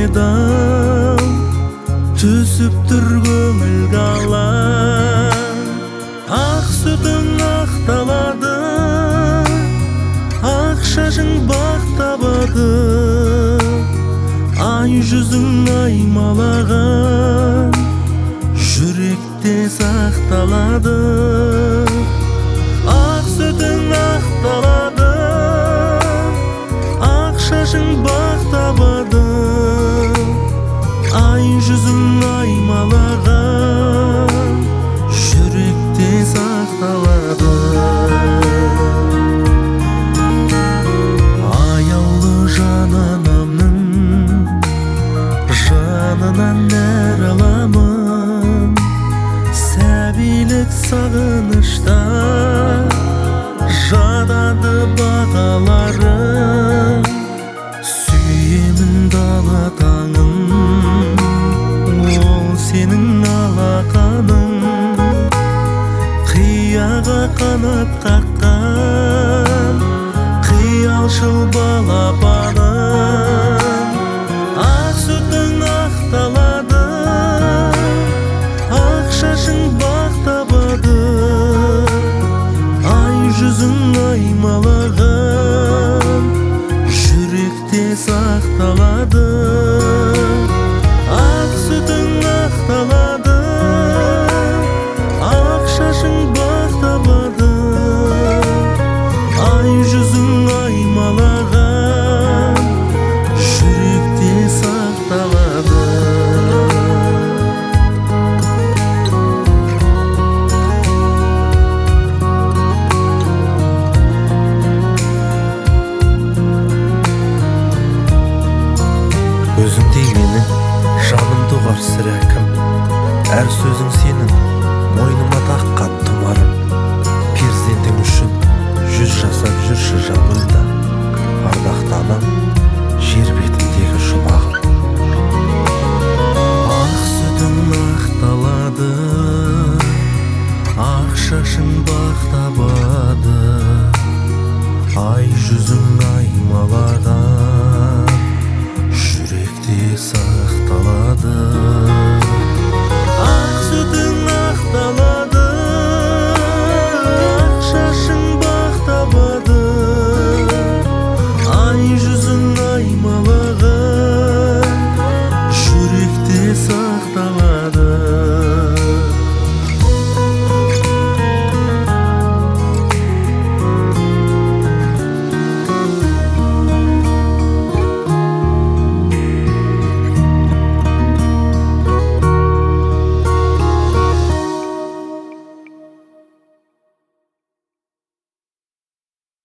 медал түсіп тұр көңіл қала. Ақ сүтің ақталады, ақ шашың бақ табады, ай жүзің аймалаған жүректе сақталады. Ақ сүтің ақталады, ақ шашың бақ табады, ай жүзің аймалаған жүректе сақталады. Аяулы жананамның жанынан нәр аламын, сәбилік сағынышта жадады бағаларым. Сүйемін дала таңын, ол сенің алақаның. Қияға қанат қаққан қиялшыл балапаным. Ақ сүтің ақталады, ақ шашың бақ табады, ай жүзің аймалаған жүректе сақталады. Ақ сүтің ақталады, ақ шашың бақ табады, ай жүзің аймалаған жүректе сақталады. Өзіңдей менің жанымды ұғар сірә кім? Әр сөзің сенің мойныма таққан тұмарым. Перзентің үшін жүз жасап жүрші жанымда, ардақты анам жер беті